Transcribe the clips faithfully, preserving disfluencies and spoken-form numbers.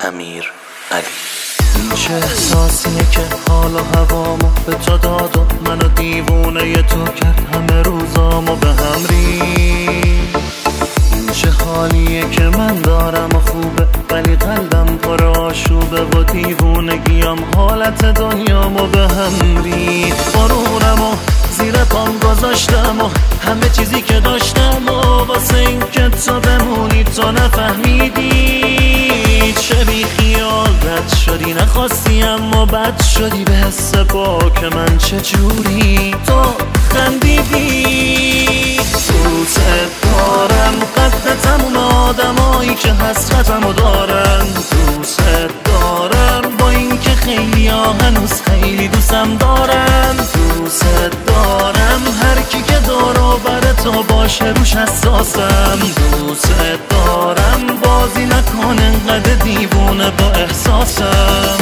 امیر علی. این چه احساسیه که حال و هوامو به تو داد و منو دیوونه تو کرد، همه روزامو به هم ریخت. این چه حالیه که من دارم و خوبه ولی قلبم پر آشوبه و دیوونگیم حالت دنیامو به هم ریخت. غرورم و زیر پام گذاشتم و همه چیزی که داشتم و واسه این که تو بمونی تو نفهمیدی. چه بی خیال رد شدی، نخواستی اما بد شدی، به حس پاک من چجوری تو خندیدی. دوست دارم قد تموم آدمایی که حسرتمو دارن، دوست دارم با این که خیلی ها هنوز خیلی دوستم دارن، دوست دارم هر کی که دور و بر تو باشه روش حساسم، دوست دارم بازی نکن انقدر دیوونه با احساسم.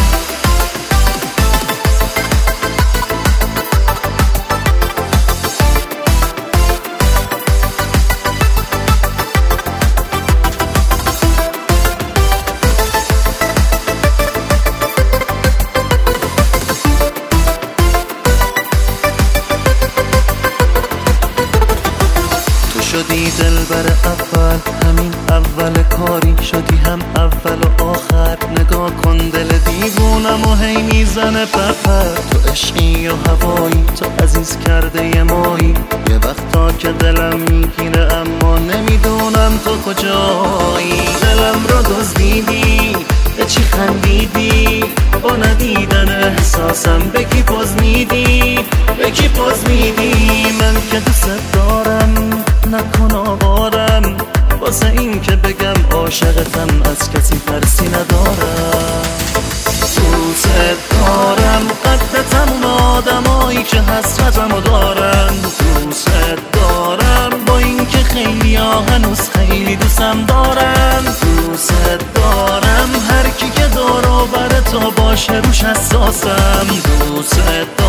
شدی دلبر اول، همین اول کاری شدی هم اول و آخر. نگاه کن دل دیوونم و هی میزنه پپر. تو عشقی و هوایی، تو عزیز کرده یه مایی. یه وقتا که دلم میگیره اما نمیدونم تو کجایی. دلم رو دزدیدی، به چی خندیدی؟ با ندیدن احساسم به کی پوز میدی؟ به کی پوز میدی؟ من که دوست دارم نکن آوارم، واسه این که بگم عاشقتم از کسی ترسی ندارم. دوست دارم قد تموم آدمایی که حسرتمو دارن، دوست دارم با این که خیلی ها هنوز خیلی دوستم دارن، دوست دارم هر کی که دور و بر تو باشه روش حساسم، دوست دارم